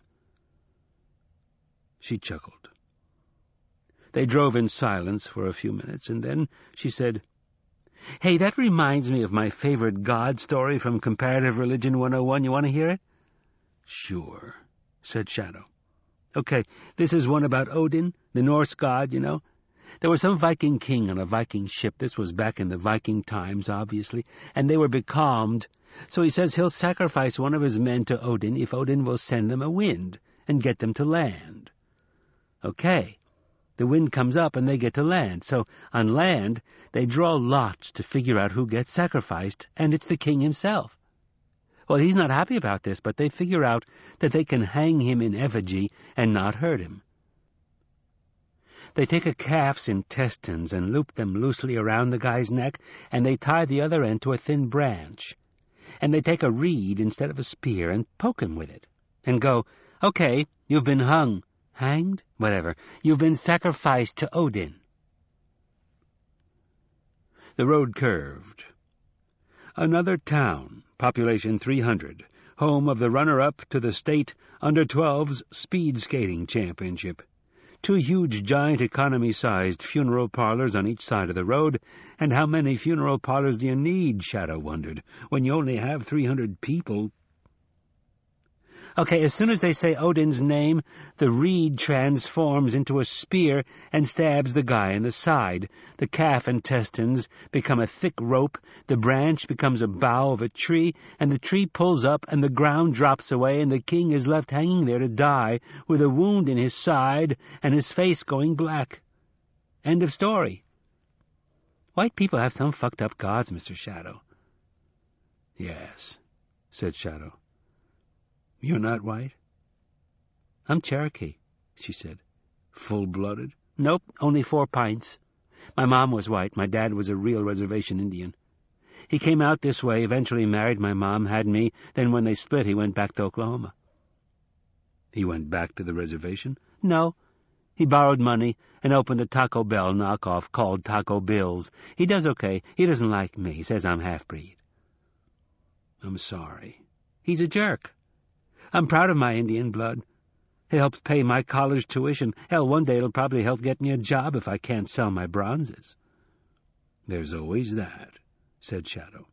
She chuckled. They drove in silence for a few minutes, and then she said, Hey, that reminds me of my favorite God story from Comparative Religion 101. You want to hear it? Sure, said Shadow. Okay, this is one about Odin, the Norse god, you know. There was some Viking king on a Viking ship. This was back in the Viking times, obviously, and they were becalmed. So he says he'll sacrifice one of his men to Odin if Odin will send them a wind and get them to land. Okay. The wind comes up and they get to land. So on land, they draw lots to figure out who gets sacrificed, and it's the king himself. Well, he's not happy about this, but they figure out that they can hang him in effigy and not hurt him. They take a calf's intestines and loop them loosely around the guy's neck, and they tie the other end to a thin branch. And they take a reed instead of a spear and poke him with it, and go, Okay, you've been hung. Hanged? Whatever. You've been sacrificed to Odin. The road curved. Another town, population 300, home of the runner-up to the state Under-12's speed skating championship. 2 huge, giant economy-sized funeral parlors on each side of the road, and how many funeral parlors do you need, Shadow wondered, when you only have 300 people? Okay, as soon as they say Odin's name, the reed transforms into a spear and stabs the guy in the side. The calf intestines become a thick rope, the branch becomes a bough of a tree, and the tree pulls up and the ground drops away, and the king is left hanging there to die with a wound in his side and his face going black. End of story. White people have some fucked up gods, Mr. Shadow. Yes, said Shadow. You're not white? I'm Cherokee, she said. Full-blooded? Nope, only 4 pints. My mom was white. My dad was a real reservation Indian. He came out this way, eventually married my mom, had me, then when they split he went back to Oklahoma. He went back to the reservation? No. He borrowed money and opened a Taco Bell knockoff called Taco Bill's. He does okay. He doesn't like me. He says I'm half-breed. I'm sorry. He's a jerk. I'm proud of my Indian blood. It helps pay my college tuition. Hell, one day it'll probably help get me a job if I can't sell my bronzes. There's always that, said Shadow.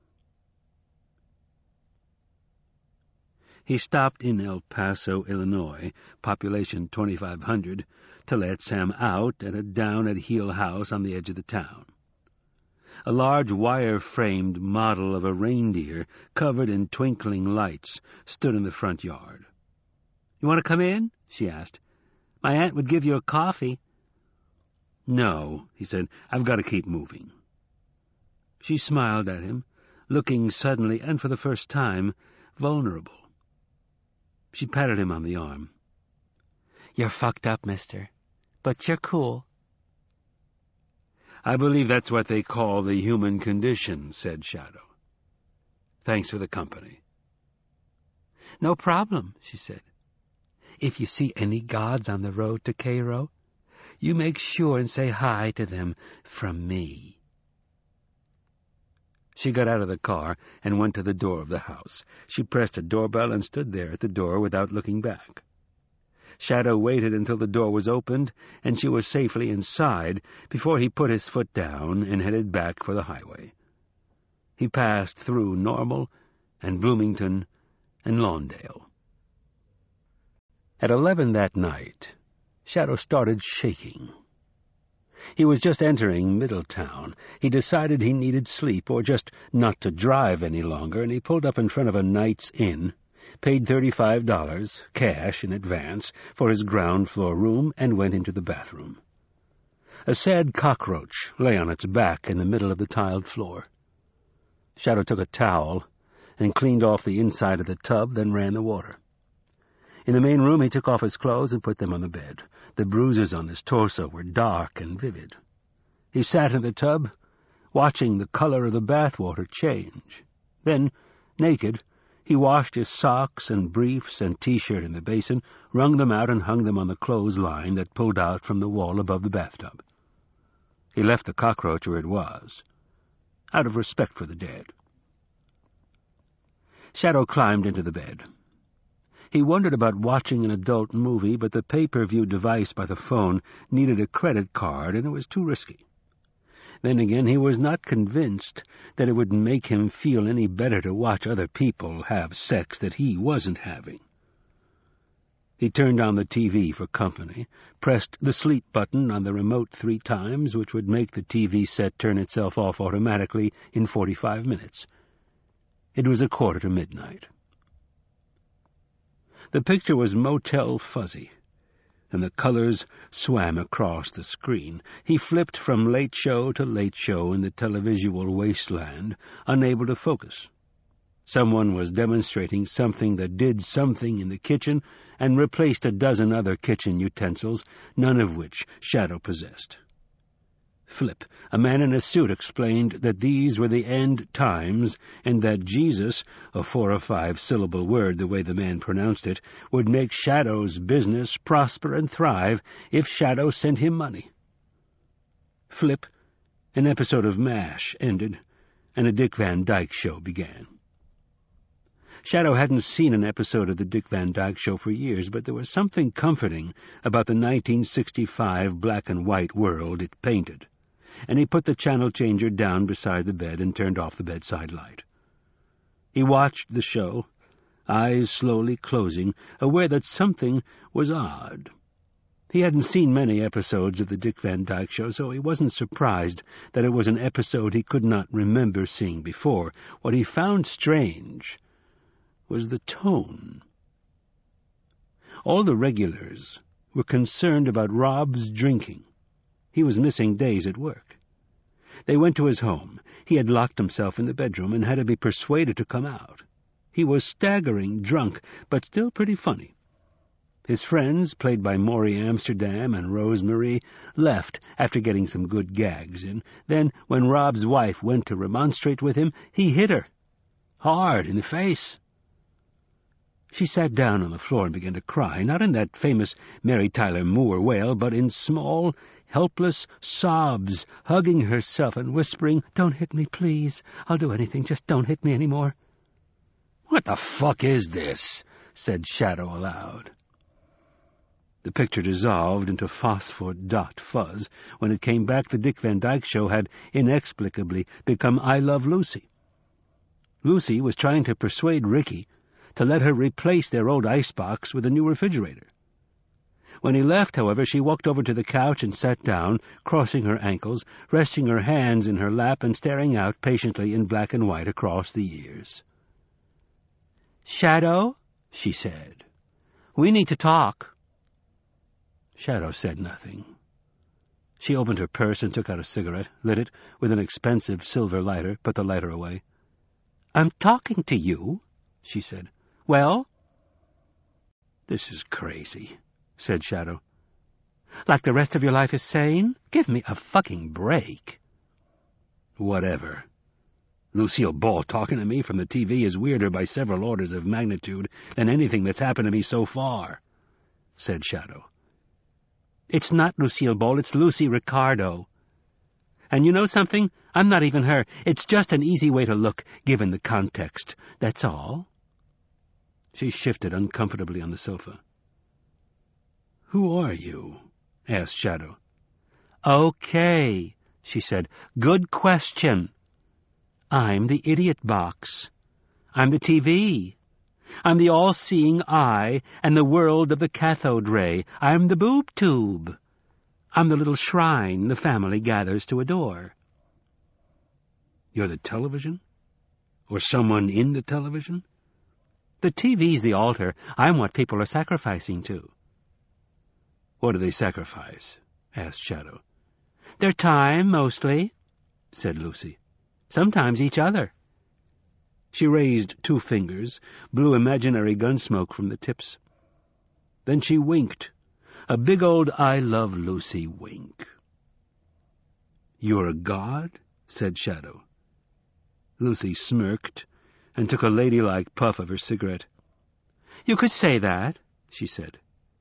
He stopped in El Paso, Illinois, population 2,500, to let Sam out at a down-at-heel house on the edge of the town. A large wire-framed model of a reindeer, covered in twinkling lights, stood in the front yard. "You want to come in?" she asked. "My aunt would give you a coffee." "No," he said. "I've got to keep moving." She smiled at him, looking suddenly, and for the first time, vulnerable. She patted him on the arm. "You're fucked up, mister, but you're cool." "I believe that's what they call the human condition," said Shadow. "Thanks for the company." "No problem," she said. "If you see any gods on the road to Cairo, you make sure and say hi to them from me." She got out of the car and went to the door of the house. She pressed a doorbell and stood there at the door without looking back. Shadow waited until the door was opened and she was safely inside before he put his foot down and headed back for the highway. He passed through Normal and Bloomington and Lawndale. At 11 that night, Shadow started shaking. He was just entering Middletown. He decided he needed sleep or just not to drive any longer, and he pulled up in front of a Knight's Inn, paid $35, cash in advance, for his ground-floor room, and went into the bathroom. A sad cockroach lay on its back in the middle of the tiled floor. Shadow took a towel and cleaned off the inside of the tub, then ran the water. In the main room he took off his clothes and put them on the bed. The bruises on his torso were dark and vivid. He sat in the tub, watching the color of the bathwater change. Then, naked, he washed his socks and briefs and T-shirt in the basin, wrung them out and hung them on the clothesline that pulled out from the wall above the bathtub. He left the cockroach where it was, out of respect for the dead. Shadow climbed into the bed. He wondered about watching an adult movie, but the pay-per-view device by the phone needed a credit card, and it was too risky. Then again, he was not convinced that it would make him feel any better to watch other people have sex that he wasn't having. He turned on the TV for company, pressed the sleep button on the remote 3 times, which would make the TV set turn itself off automatically in 45 minutes. It was 1:15 to midnight. The picture was motel fuzzy, and the colors swam across the screen. He flipped from late show to late show in the televisual wasteland, unable to focus. Someone was demonstrating something that did something in the kitchen and replaced a dozen other kitchen utensils, none of which Shadow possessed. Flip, a man in a suit, explained that these were the end times, and that Jesus, a 4 or 5 syllable word the way the man pronounced it, would make Shadow's business prosper and thrive if Shadow sent him money. Flip, an episode of MASH ended, and a Dick Van Dyke Show began. Shadow hadn't seen an episode of the Dick Van Dyke Show for years, but there was something comforting about the 1965 black-and-white world it painted, and he put the channel changer down beside the bed and turned off the bedside light. He watched the show, eyes slowly closing, aware that something was odd. He hadn't seen many episodes of the Dick Van Dyke Show, so he wasn't surprised that it was an episode he could not remember seeing before. What he found strange was the tone. All the regulars were concerned about Rob's drinking. He was missing days at work. They went to his home. He had locked himself in the bedroom and had to be persuaded to come out. He was staggering drunk, but still pretty funny. His friends, played by Maury Amsterdam and Rosemary, left after getting some good gags in. Then, when Rob's wife went to remonstrate with him, he hit her, hard in the face. She sat down on the floor and began to cry, not in that famous Mary Tyler Moore wail, but in small, helpless sobs, hugging herself and whispering, "Don't hit me, please. I'll do anything. Just don't hit me anymore." "What the fuck is this?" said Shadow aloud. The picture dissolved into phosphor dot fuzz. When it came back, the Dick Van Dyke Show had inexplicably become I Love Lucy. Lucy was trying to persuade Ricky to let her replace their old icebox with a new refrigerator. When he left, however, she walked over to the couch and sat down, crossing her ankles, resting her hands in her lap and staring out patiently in black and white across the years. "Shadow," she said, "we need to talk." Shadow said nothing. She opened her purse and took out a cigarette, lit it with an expensive silver lighter, put the lighter away. "I'm talking to you," she said. "Well?" "This is crazy," said Shadow. "Like the rest of your life is sane? Give me a fucking break." "Whatever. Lucille Ball talking to me from the TV is weirder by several orders of magnitude than anything that's happened to me so far," said Shadow. "It's not Lucille Ball, it's Lucy Ricardo." And you know something? I'm not even her. It's just an easy way to look, given the context. That's all. She shifted uncomfortably on the sofa. "Who are you?" asked Shadow. "Okay," she said. "Good question. I'm the idiot box. I'm the TV. I'm the all-seeing eye and the world of the cathode ray. I'm the boob tube. I'm the little shrine the family gathers to adore." "You're the television? Or someone in the television?" "The TV's the altar. I'm what people are sacrificing to." "What do they sacrifice?" asked Shadow. "Their time, mostly," said Lucy. "Sometimes each other." She raised 2 fingers, blew imaginary gun smoke from the tips. Then she winked, a big old I love Lucy wink. "You're a god?" said Shadow. Lucy smirked and took a ladylike puff of her cigarette. "You could say that," she said.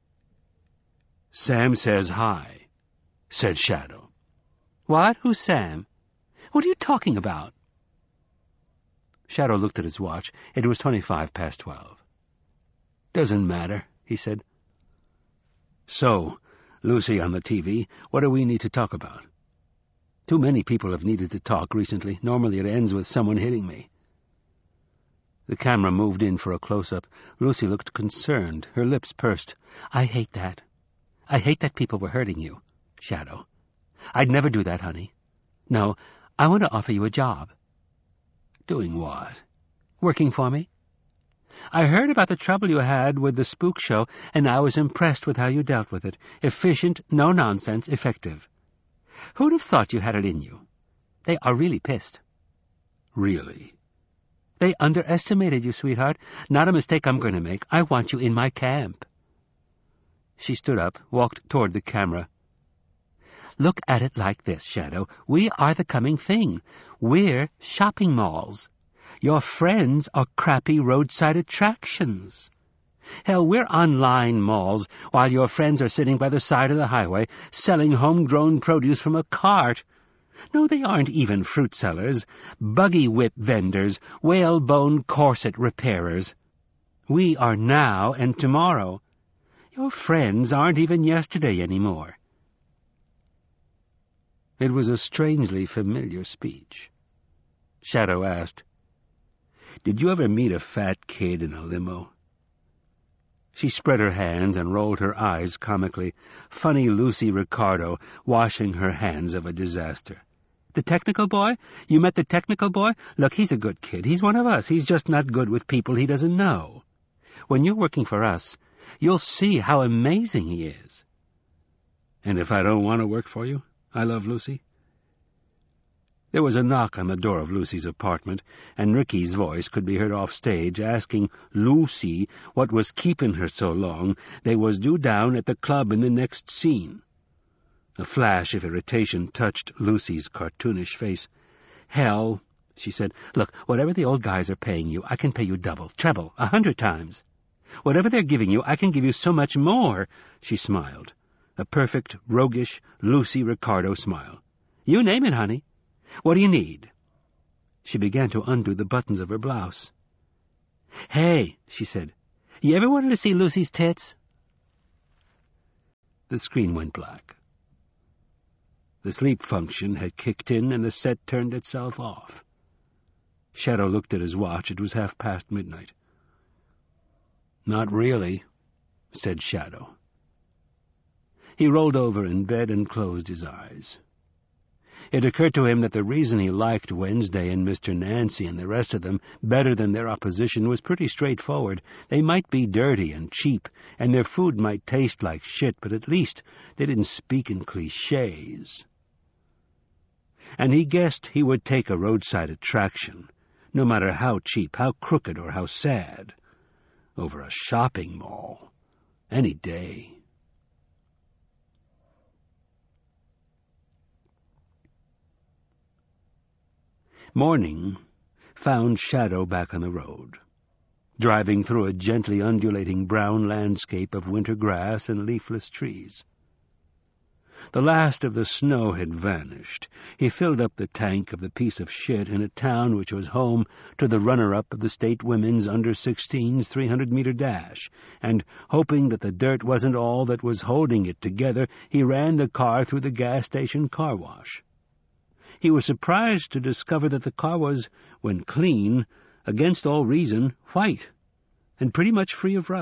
"Sam says hi," said Shadow. "What? Who's Sam? What are you talking about?" Shadow looked at his watch. It was 12:25. "Doesn't matter," he said. "So, Lucy on the TV, what do we need to talk about?" "Too many people have needed to talk recently. Normally it ends with someone hitting me." The camera moved in for a close-up. Lucy looked concerned, her lips pursed. "I hate that. I hate that people were hurting you, Shadow. I'd never do that, honey. No, I want to offer you a job." "Doing what?" "Working for me. I heard about the trouble you had with the spook show, and I was impressed with how you dealt with it. Efficient, no-nonsense, effective. Who'd have thought you had it in you? They are really pissed." "Really?" "They underestimated you, sweetheart. Not a mistake I'm going to make. I want you in my camp." She stood up, walked toward the camera. "Look at it like this, Shadow. We are the coming thing. We're shopping malls. Your friends are crappy roadside attractions. Hell, we're online malls, while your friends are sitting by the side of the highway, selling homegrown produce from a cart. No, they aren't even fruit sellers. Buggy whip vendors, whalebone corset repairers. We are now and tomorrow. Your friends aren't even yesterday anymore." It was a strangely familiar speech. Shadow asked, "Did you ever meet a fat kid in a limo?" She spread her hands and rolled her eyes comically. Funny Lucy Ricardo, washing her hands of a disaster. "The technical boy? You met the technical boy? Look, he's a good kid. He's one of us. He's just not good with people he doesn't know. When you're working for us, you'll see how amazing he is." "And if I don't want to work for you, I love Lucy?" There was a knock on the door of Lucy's apartment, and Ricky's voice could be heard off stage asking Lucy what was keeping her so long. They was due down at the club in the next scene. A flash of irritation touched Lucy's cartoonish face. "Hell," she said. "Look, whatever the old guys are paying you, I can pay you double, treble, 100 times. Whatever they're giving you, I can give you so much more." She smiled. A perfect, roguish, Lucy Ricardo smile. "You name it, honey. What do you need?" She began to undo the buttons of her blouse. "Hey," she said, "you ever wanted to see Lucy's tits?" The screen went black. The sleep function had kicked in and the set turned itself off. Shadow looked at his watch. It was midnight. "Not really," said Shadow. He rolled over in bed and closed his eyes. It occurred to him that the reason he liked Wednesday and Mr. Nancy and the rest of them better than their opposition was pretty straightforward. They might be dirty and cheap, and their food might taste like shit, but at least they didn't speak in clichés. And he guessed he would take a roadside attraction, no matter how cheap, how crooked, or how sad, over a shopping mall, any day. Morning found Shadow back on the road, driving through a gently undulating brown landscape of winter grass and leafless trees. The last of the snow had vanished. He filled up the tank of the piece of shit in a town which was home to the runner-up of the state women's under-16's 300-meter dash, and, hoping that the dirt wasn't all that was holding it together, he ran the car through the gas station car wash. He was surprised to discover that the car was, when clean, against all reason, white, and pretty much free of rust.